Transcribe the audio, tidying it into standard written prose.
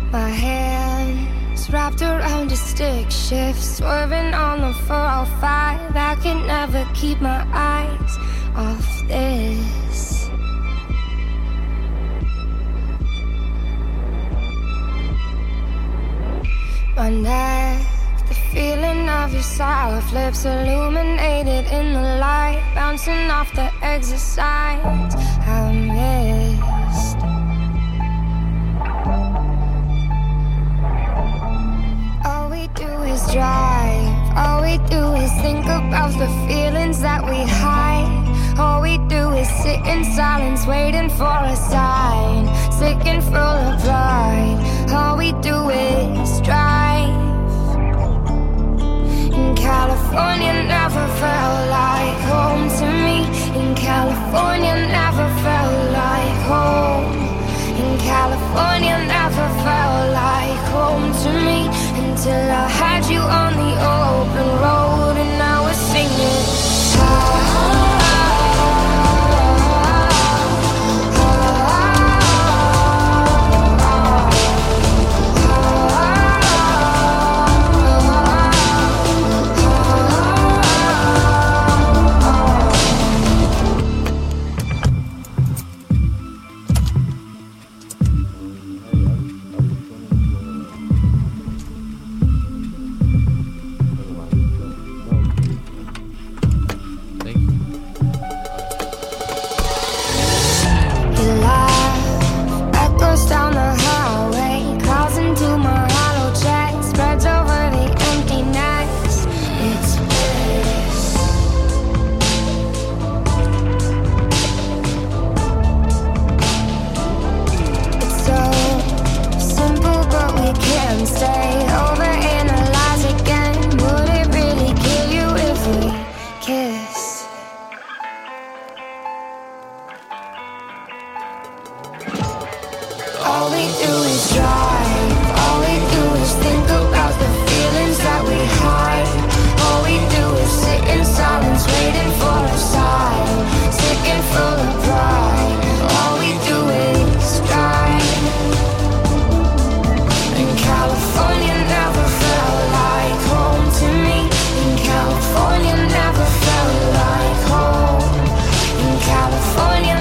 My hands wrapped around a stick shift, swerving on the 405. I can never keep my eyes off this. My neck, the feeling of your soft lips illuminated in the light, bouncing off the exit signs I missed. All we do is drive, all we do is think about the feelings that we hide. All we do is sit in silence, waiting for a sign, sick and full of pride. All we do is drive. In California never felt like home to me. In California never felt like home. In California never felt like home to me, until I had you on the open road and I was singing. Down the highway, crawls into my hollow chest, spreads over the emptiness. It's bliss. It's so simple, but we can't stay. Overanalyze again. Would it really kill you if we kiss? All we do is drive, all we do is think about the feelings that we hide. All we do is sit in silence, waiting for a sign, sick and full of pride. All we do is drive. And California never felt like home to me. And California never felt like home. And California